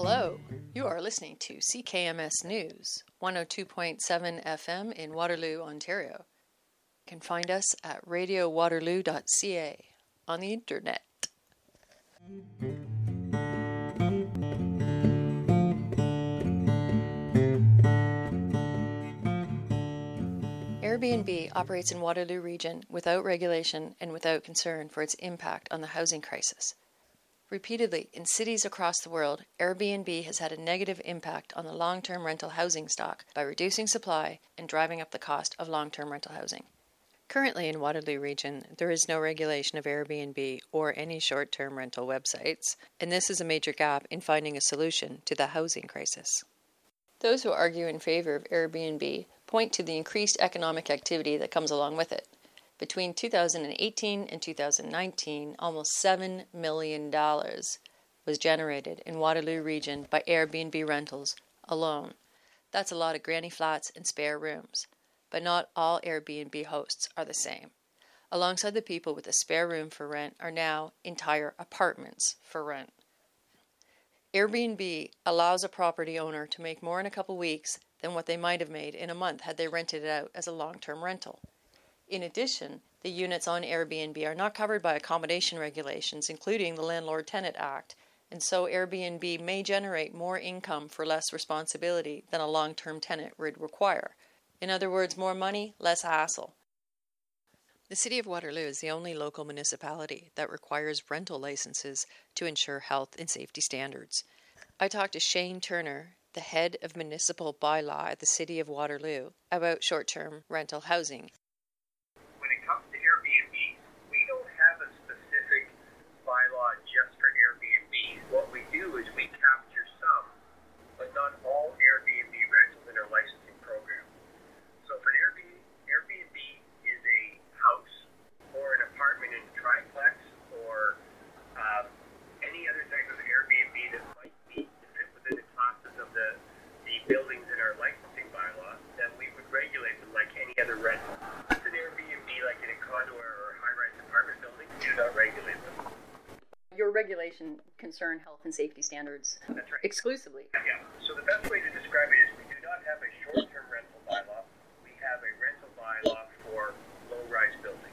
Hello, you are listening to CKMS News, 102.7 FM in Waterloo, Ontario. You can find us at radiowaterloo.ca on the internet. Airbnb operates in Waterloo Region without regulation and without concern for its impact on the housing crisis. Repeatedly, in cities across the world, Airbnb has had a negative impact on the long-term rental housing stock by reducing supply and driving up the cost of long-term rental housing. Currently in Waterloo Region, there is no regulation of Airbnb or any short-term rental websites, and this is a major gap in finding a solution to the housing crisis. Those who argue in favor of Airbnb point to the increased economic activity that comes along with it. Between 2018 and 2019, almost $7 million was generated in Waterloo Region by Airbnb rentals alone. That's a lot of granny flats and spare rooms. But not all Airbnb hosts are the same. Alongside the people with a spare room for rent are now entire apartments for rent. Airbnb allows a property owner to make more in a couple weeks than what they might have made in a month had they rented it out as a long-term rental. In addition, the units on Airbnb are not covered by accommodation regulations, including the Landlord-Tenant Act, and so Airbnb may generate more income for less responsibility than a long-term tenant would require. In other words, more money, less hassle. The City of Waterloo is the only local municipality that requires rental licenses to ensure health and safety standards. I talked to Shane Turner, the head of municipal bylaw at the City of Waterloo, about short-term rental housing. When it comes to Airbnb, we don't have a specific bylaw just for Airbnb. What we do is we capture some, but not all Airbnb rentals in our licensing program. So for an Airbnb is a house or an apartment in a triplex or any other type of Airbnb that might fit within the classes of the buildings in our licensing bylaw, then we would regulate them like any other rental. It's an Airbnb like in a condo or high-rise apartment building, we do not regulate them. Your regulation concern health and safety standards. That's right. Exclusively. Yeah. So the best way to describe it is we do not have a short-term rental bylaw. We have a rental bylaw for low-rise buildings.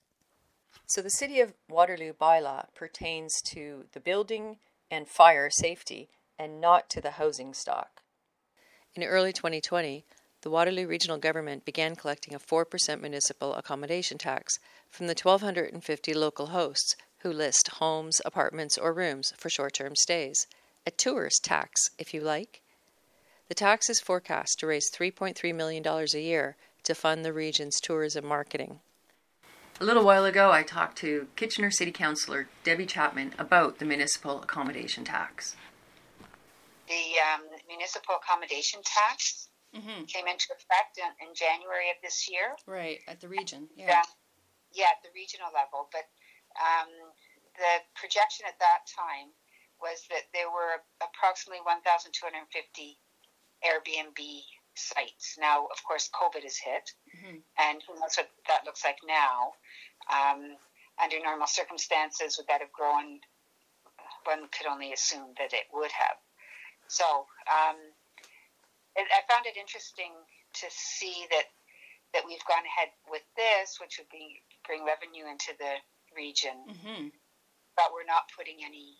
So the City of Waterloo bylaw pertains to the building and fire safety and not to the housing stock. In early 2020, the Waterloo Regional Government began collecting a 4% municipal accommodation tax from the 1,250 local hosts who list homes, apartments, or rooms for short-term stays. A tourist tax, if you like. The tax is forecast to raise $3.3 million a year to fund the region's tourism marketing. A little while ago, I talked to Kitchener City Councillor Debbie Chapman about the municipal accommodation tax. The municipal accommodation tax came into effect in January of this year. Right, at the region, yeah. At the regional level. But the projection at that time was that there were approximately 1,250 Airbnb sites. Now, of course, COVID has hit, and who knows what that looks like now. Under normal circumstances, would that have grown? One could only assume that it would have. So I found it interesting to see that we've gone ahead with this, which would bring revenue into the region, but we're not putting any,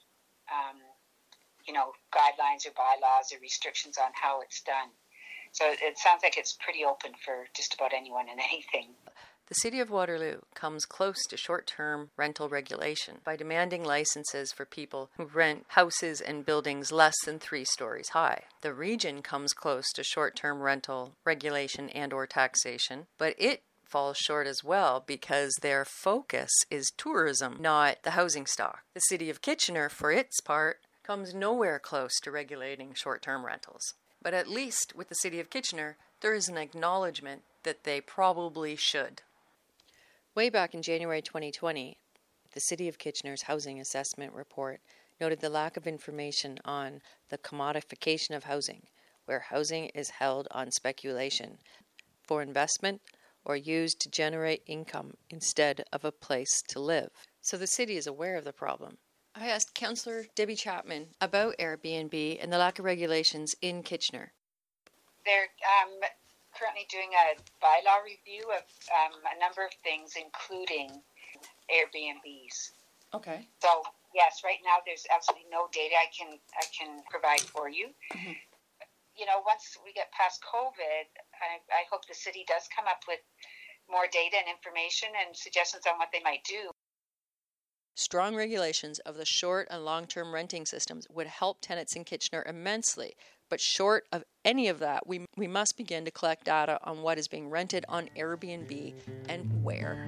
guidelines or bylaws or restrictions on how it's done. So it sounds like it's pretty open for just about anyone and anything. The City of Waterloo comes close to short-term rental regulation by demanding licenses for people who rent houses and buildings less than 3 stories high. The region comes close to short-term rental regulation and or taxation, but it falls short as well because their focus is tourism, not the housing stock. The City of Kitchener, for its part, comes nowhere close to regulating short-term rentals. But at least with the City of Kitchener, there is an acknowledgement that they probably should. Way back in January 2020, the City of Kitchener's Housing Assessment Report noted the lack of information on the commodification of housing, where housing is held on speculation for investment or used to generate income instead of a place to live. So the city is aware of the problem. I asked Councillor Debbie Chapman about Airbnb and the lack of regulations in Kitchener. They're currently doing a bylaw review of a number of things, including Airbnbs. Okay. So yes, right now there's absolutely no data I can provide for you. Mm-hmm. You know, once we get past COVID, I hope the city does come up with more data and information and suggestions on what they might do. Strong regulations of the short and long-term renting systems would help tenants in Kitchener immensely, but short of any of that, we must begin to collect data on what is being rented on Airbnb and where.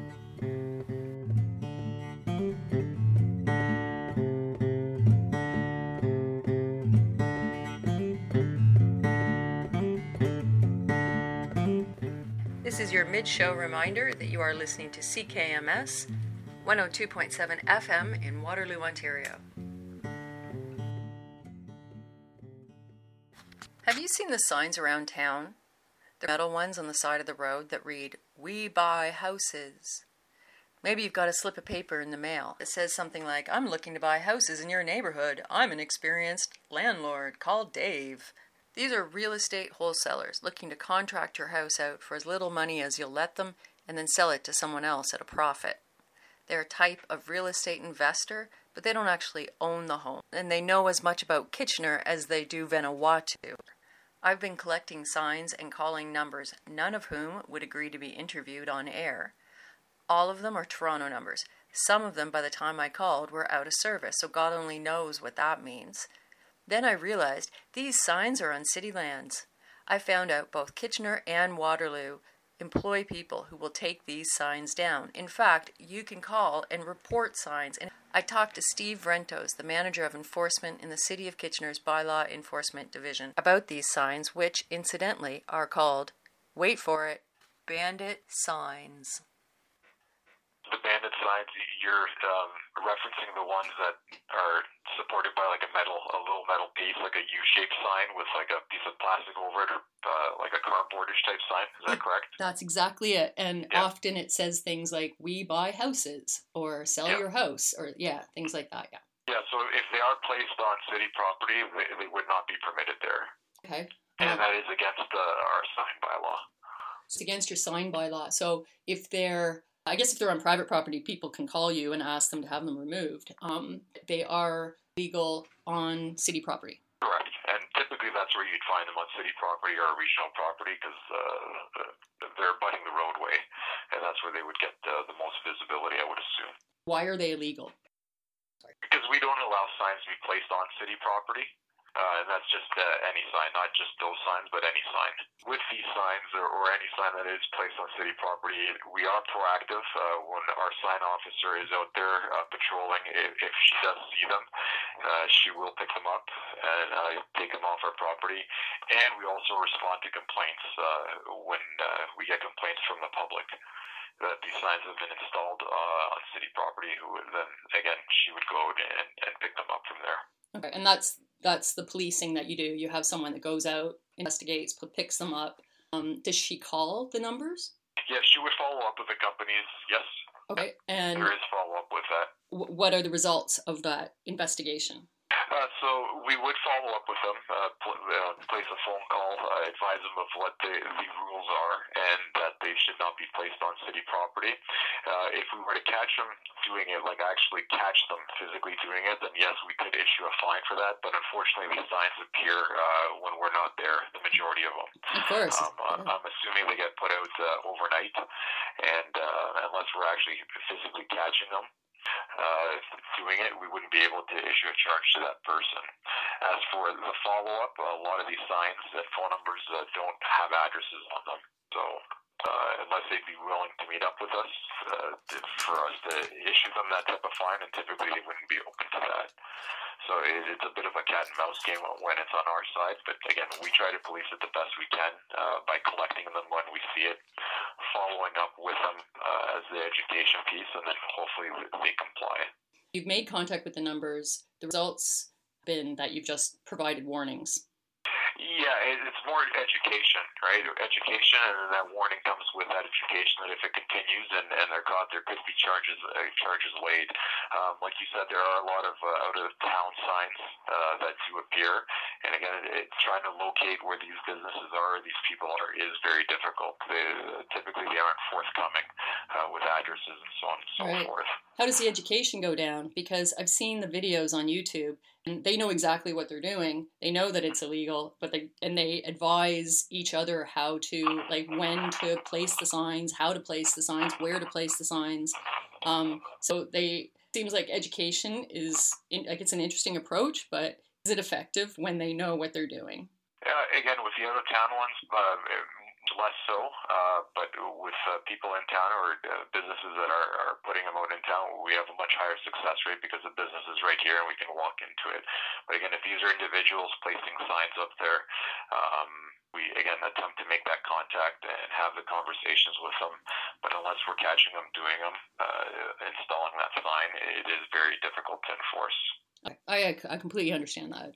This is your mid-show reminder that you are listening to CKMS 102.7 FM in Waterloo, Ontario. Have you seen the signs around town? The metal ones on the side of the road that read, "We buy houses." Maybe you've got a slip of paper in the mail that says something like, "I'm looking to buy houses in your neighborhood. I'm an experienced landlord. Call Dave." These are real estate wholesalers looking to contract your house out for as little money as you'll let them and then sell it to someone else at a profit. They're a type of real estate investor, but they don't actually own the home, and they know as much about Kitchener as they do Vanuatu. I've been collecting signs and calling numbers, none of whom would agree to be interviewed on air. All of them are Toronto numbers. Some of them, by the time I called, were out of service, so God only knows what that means. Then I realized these signs are on city lands. I found out both Kitchener and Waterloo employ people who will take these signs down. In fact, you can call and report signs. And I talked to Steve Rentos, the manager of enforcement in the City of Kitchener's Bylaw Enforcement Division, about these signs, which, incidentally, are called, wait for it, bandit signs. The bandit signs, you're referencing the ones that are supported by like a little metal piece, like a U-shaped sign with like a piece of plastic over it, or like a cardboardish type sign. Is that correct? That's exactly it. And often it says things like, "We buy houses," or "Sell your house," or things like that. Yeah. Yeah. So if they are placed on city property, they would not be permitted there. Okay. And that is against our sign bylaw. It's against your sign bylaw. So if they're on private property, people can call you and ask them to have them removed. They are legal on city property. Correct. And typically that's where you'd find them, on city property or regional property, because they're abutting the roadway, and that's where they would get the most visibility, I would assume. Why are they illegal? Because we don't allow signs to be placed on city property. And that's just any sign, not just those signs, but any sign. With these signs, or any sign that is placed on city property, we are proactive. When our sign officer is out there patrolling, if she does see them, she will pick them up and take them off our property. And we also respond to complaints when we get complaints from the public that these signs have been installed on city property. Who then, again, she would go out and pick them up from there. Okay, and that's the policing that you do. You have someone that goes out, investigates, picks them up. Does she call the numbers? Yes, she would follow up with the companies, yes. Okay, and there is follow-up with that. What are the results of that investigation? So we would follow up with them, place a phone call, advise them of what the rules are, and that they should not be placed on city property. If we were to catch them doing it, like actually catch them physically doing it, then yes, we could issue a fine for that. But unfortunately, these signs appear when we're not there, the majority of them. Of course. I'm assuming they get put out overnight, and unless we're actually physically catching them doing it, we wouldn't be able to issue a charge to that person. As for the follow-up, a lot of these signs and phone numbers don't have addresses on them. So unless they'd be willing to meet up with us for us to issue them that type of fine, and typically they wouldn't be open to that. So it's a bit of a cat and mouse game when it's on our side. But again, we try to police it the best we can by collecting them when we see it, following up with them as the education piece, and then hopefully they comply. You've made contact with the numbers. The results have been that you've just provided warnings. Yeah, it's more education, right? Education, and then that warning comes with that education that if it continues and they're caught, there could be charges laid. Like you said, there are a lot of out of town signs that do appear, and again, it's trying to locate where these businesses are, these people are, is very difficult. Typically, they aren't forthcoming with addresses and so on and so forth. How does the education go down? Because I've seen the videos on YouTube, and they know exactly what they're doing. They know that it's illegal, but they advise each other how to, like, when to place the signs, how to place the signs, where to place the signs. So seems like education is it's an interesting approach, but is it effective when they know what they're doing? Again, with the out of town ones, less so, but with people in town or businesses that are putting them out in town, we have a much higher success rate because the business is right here and we can walk into it. But again, if these are individuals placing signs up there, we again attempt to make that contact and have the conversations with them. But unless we're catching them doing them, installing that sign, it is very difficult to enforce. I completely understand that.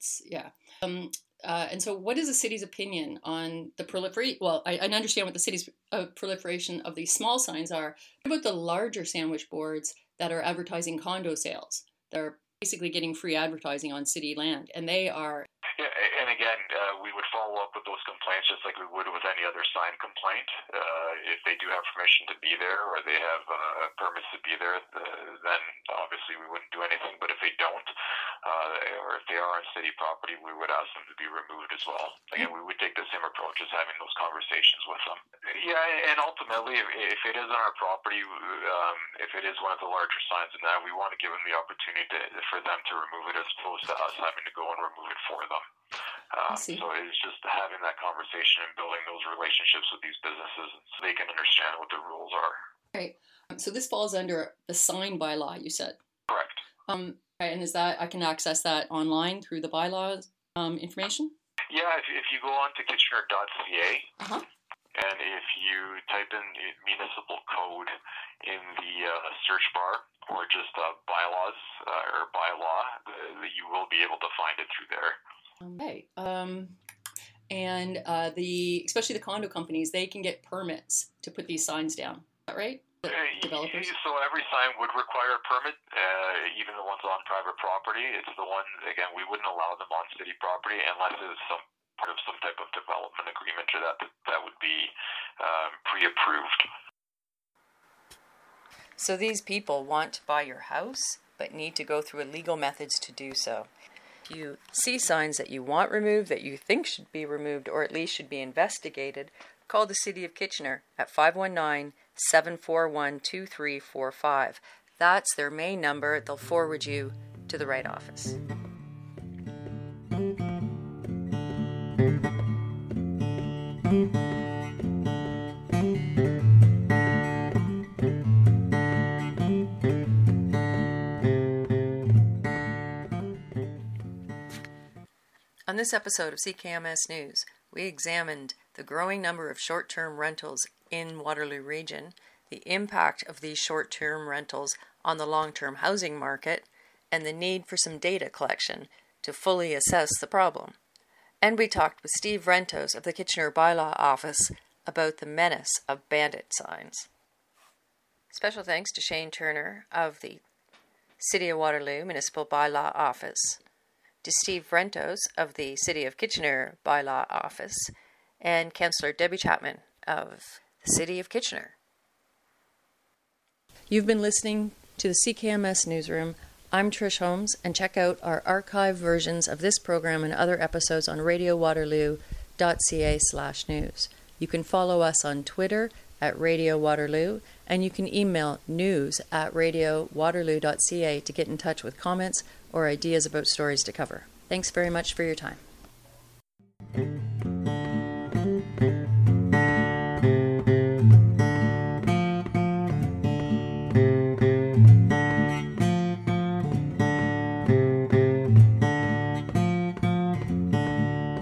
And so what is the city's opinion on the proliferation? Well, I understand what the city's proliferation of these small signs are. What about the larger sandwich boards that are advertising condo sales? They're basically getting free advertising on city land, and they are... Yeah, and again, we would follow up with those complaints just like we would with any other sign complaint. If they do have permission to be there or they have permits to be there, then obviously we wouldn't do anything. But if they don't, or if they are on city property, we would ask them to be removed as well. Again, we would take the same approach as having those conversations with them. Yeah, and ultimately, if it is on our property, if it is one of the larger signs in that, we want to give them the opportunity for them to remove it as opposed to us having to go and remove it for them. So it's just having that conversation and building those relationships with these businesses so they can understand what the rules are. Right. So this falls under the sign bylaw, you said? Correct. And is that, I can access that online through the bylaws information? Yeah, if you go on to Kitchener.ca, and if you type in municipal code in the search bar, or just bylaws or bylaw, you will be able to find it through there. Okay. And especially the condo companies, they can get permits to put these signs down. Is that right? Developers? So every sign would require a permit, even the ones on private property. It's the one, again, we wouldn't allow them on city property unless it's part of some type of development agreement or that would be pre-approved. So these people want to buy your house, but need to go through illegal methods to do so. If you see signs that you want removed, that you think should be removed, or at least should be investigated, call the City of Kitchener at 519-741-2345. That's their main number. They'll forward you to the right office. On this episode of CKMS News, we examined the growing number of short-term rentals in Waterloo Region, the impact of these short-term rentals on the long-term housing market, and the need for some data collection to fully assess the problem. And we talked with Steve Rentos of the Kitchener Bylaw Office about the menace of bandit signs. Special thanks to Shane Turner of the City of Waterloo Municipal Bylaw Office, to Steve Rentos of the City of Kitchener Bylaw Office, and Councillor Debbie Chapman of the City of Kitchener. You've been listening to the CKMS Newsroom. I'm Trish Holmes, and check out our archive versions of this program and other episodes on radiowaterloo.ca/news. You can follow us on Twitter at Radio Waterloo, and you can email news@radiowaterloo.ca to get in touch with comments or ideas about stories to cover. Thanks very much for your time.